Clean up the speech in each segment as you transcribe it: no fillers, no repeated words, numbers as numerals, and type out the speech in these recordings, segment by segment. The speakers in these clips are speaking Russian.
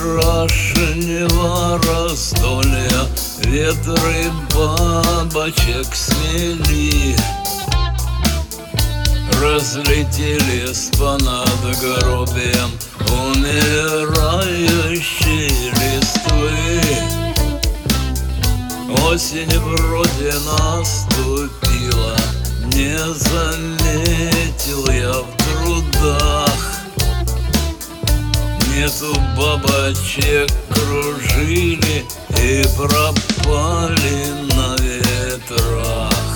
вчерашнего раздолья ветры бабочек смели, разлетелись понад гробием умирающей листвы. Осень вроде наступила, не заметил я в трудах. Нету бабочек, кружили и пропали на ветрах.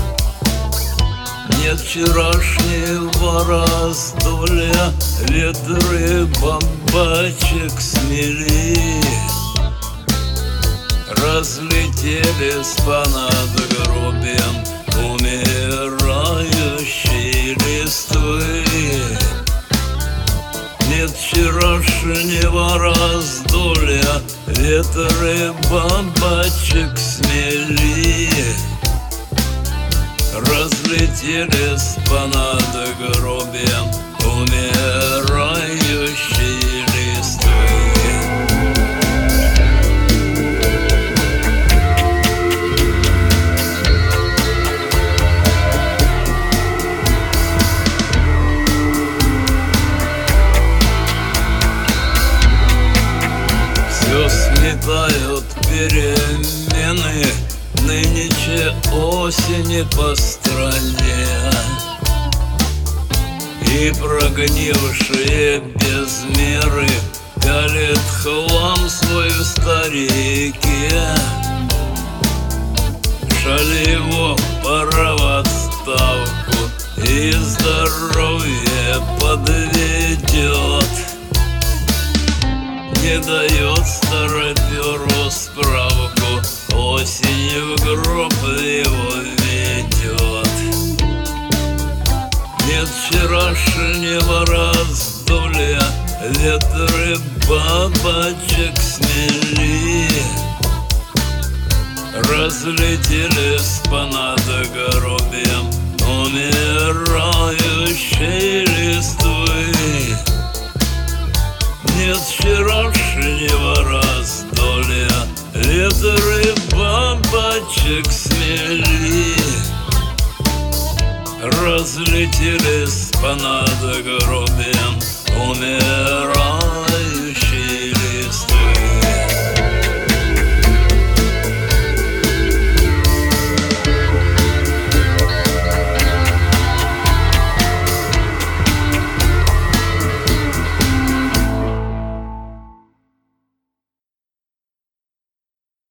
Нет вчерашнего раздолья, ветры бабочек смели, разлетелись понад гробием умирающей листвы. Нет вчерашнего раздолья, ветры бабочек смели, разлетелись понад гробием умирающей листвы. Все сметают перемены, нынче осени по стране, и прогнившие без меры пялит хлам свой в старике. Жаль его, пора в отставку, и здоровье подведет. Не дает староперу справку, осенью в гроб его ведет. Нет вчерашнего раздолья, ветры бабочек смели, разлетелись понад гробием умирающей листвы. Нет вчерашнего раздолья, ветры бабочек смели, разлетелись понад гробием